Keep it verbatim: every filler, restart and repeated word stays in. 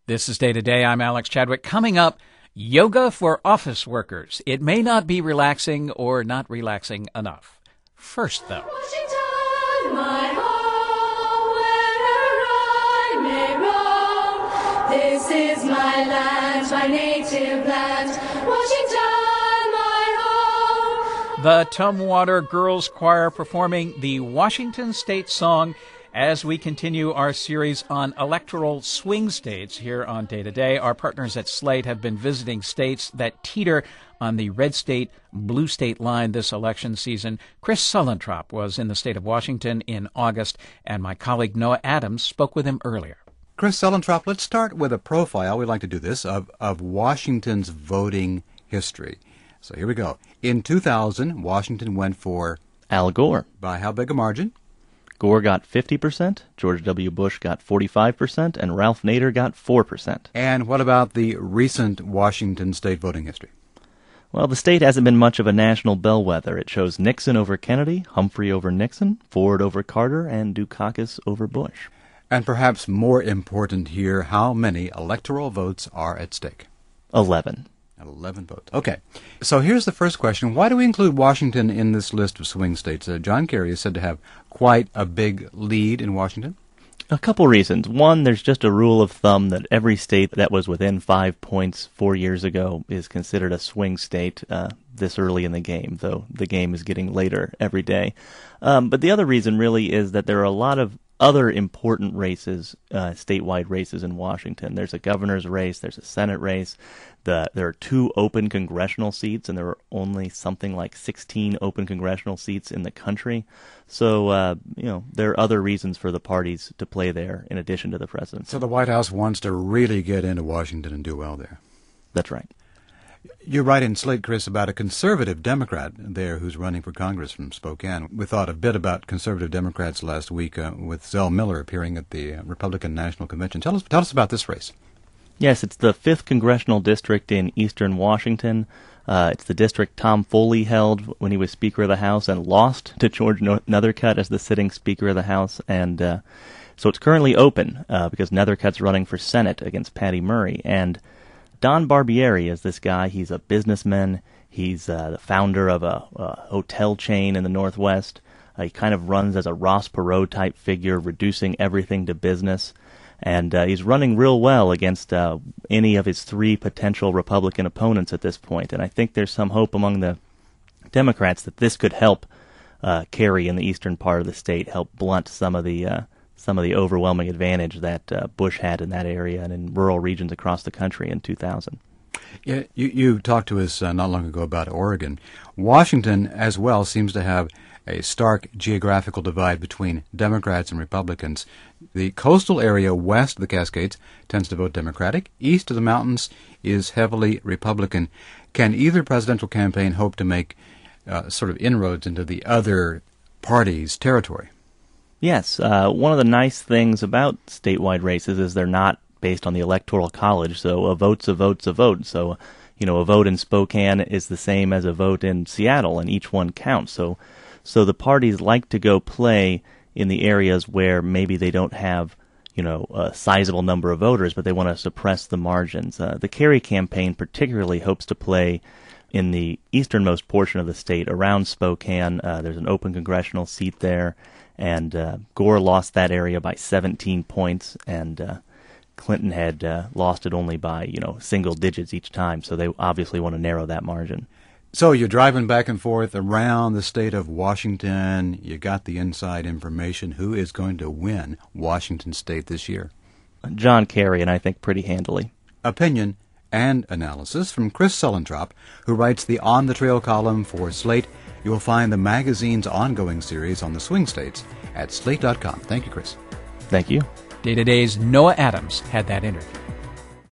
This is Day to Day. I'm Alex Chadwick. Coming up, yoga for office workers. It may not be relaxing or not relaxing enough. First, though. Washington, my home, where'er I may roam. This is my land, my native land. Washington, my home. The Tumwater Girls Choir performing the Washington State Song as we continue our series on electoral swing states here on Day to Day. Our partners at Slate have been visiting states that teeter on the red state, blue state line this election season. Chris Suellentrop was in the state of Washington in August, and my colleague Noah Adams spoke with him earlier. Chris Suellentrop, let's start with a profile, we like to do this, of, of Washington's voting history. So here we go. In two thousand, Washington went for Al Gore. By how big a margin? Gore got fifty percent, George W. Bush got forty-five percent, and Ralph Nader got four percent. And what about the recent Washington state voting history? Well, the state hasn't been much of a national bellwether. It shows Nixon over Kennedy, Humphrey over Nixon, Ford over Carter, and Dukakis over Bush. And perhaps more important here, how many electoral votes are at stake? Eleven. Eleven votes. Okay. So here's the first question. Why do we include Washington in this list of swing states? Uh, John Kerry is said to have quite a big lead in Washington. A couple reasons. One, there's just a rule of thumb that every state that was within five points four years ago is considered a swing state uh, this early in the game, though the game is getting later every day. Um, but the other reason really is that there are a lot of other important races, uh, statewide races in Washington. There's a governor's race, there's a Senate race, the, there are two open congressional seats, and there are only something like sixteen open congressional seats in the country. So, uh, you know, there are other reasons for the parties to play there in addition to the presidency. So the White House wants to really get into Washington and do well there. That's right. You write in Slate, Chris, about a conservative Democrat there who's running for Congress from Spokane. We thought a bit about conservative Democrats last week uh, with Zell Miller appearing at the uh, Republican National Convention. Tell us, tell us about this race. Yes, it's the fifth congressional district in eastern Washington. Uh, it's the district Tom Foley held when he was Speaker of the House and lost to George Nethercutt as the sitting Speaker of the House. And uh, so it's currently open uh, because Nethercutt's running for Senate against Patty Murray. And Don Barbieri is this guy. He's a businessman. He's uh, the founder of a, a hotel chain in the Northwest. Uh, he kind of runs as a Ross Perot-type figure, reducing everything to business. And uh, he's running real well against uh, any of his three potential Republican opponents at this point. And I think there's some hope among the Democrats that this could help uh, Kerry in the eastern part of the state, help blunt some of the uh, some of the overwhelming advantage that uh, Bush had in that area and in rural regions across the country in two thousand. Yeah, you, you talked to us uh, not long ago about Oregon. Washington, as well, seems to have a stark geographical divide between Democrats and Republicans. The coastal area west of the Cascades tends to vote Democratic. East of the mountains is heavily Republican. Can either presidential campaign hope to make uh, sort of inroads into the other party's territory? Yes. Uh, one of the nice things about statewide races is they're not based on the Electoral College, so a vote's a vote's a vote. So, you know, a vote in Spokane is the same as a vote in Seattle, and each one counts. So, so the parties like to go play in the areas where maybe they don't have, you know, a sizable number of voters, but they want to suppress the margins. Uh, the Kerry campaign particularly hopes to play in the easternmost portion of the state around Spokane. Uh, there's an open congressional seat there, and uh, Gore lost that area by seventeen points, and uh, Clinton had uh, lost it only by, you know, single digits each time, so they obviously want to narrow that margin. So you're driving back and forth around the state of Washington. You got the inside information. Who is going to win Washington State this year? John Kerry, and I think pretty handily. Opinion and analysis from Chris Suellentrop, who writes the On the Trail column for Slate. You will find the magazine's ongoing series on the swing states at slate dot com. Thank you, Chris. Thank you. Day to Day's Noah Adams had that interview.